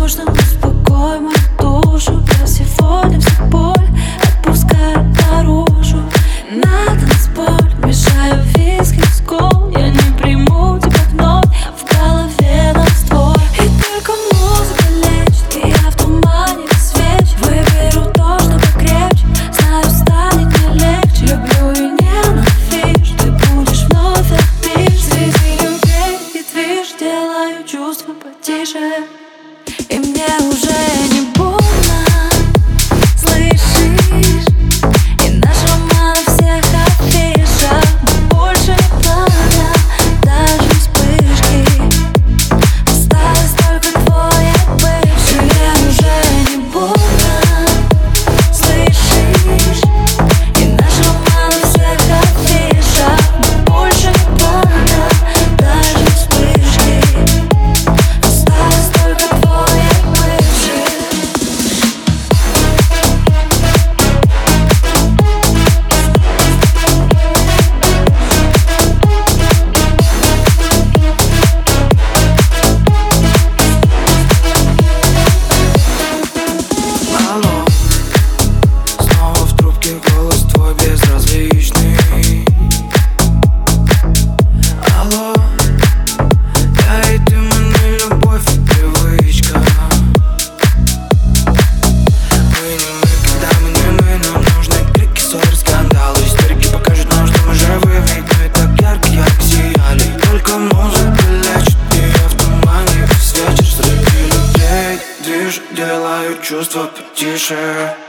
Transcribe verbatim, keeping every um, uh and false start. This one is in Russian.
нужно, успокой мою душу. Я сегодня всю боль отпускаю наружу. На танцполе мешаю виски в скул. Я не приму тебя вновь, в голове раствор. И только музыка лечит, и я в тумане без свеч. Выберу то, что покрепче, знаю, станет мне легче. Люблю и ненавижу, ты будешь вновь опишь. Среди людей и движ делаю чувства потише. И мне уже не больно, слышишь? И наш роман в всех афишах, но больше не пламя, даже вспышки. Осталось только твой бывший. Мне уже не больно, слышишь? И наш роман в всех афишах, но больше не пламя, даже вспышки. Осталось только твой бывший. Алло, снова в трубке голос твой безразличный. Алло, я и ты, мы не любовь и привычка. Мы не мы, когда мы не мы, нам нужны крики, ссоры, скандалы. Историки покажут нам, что мы живы, ведь мы так ярко, ярко сияли. Только музыка лечит, и я в тумане весь вечер. Среди людей движ, делаю чувства потише.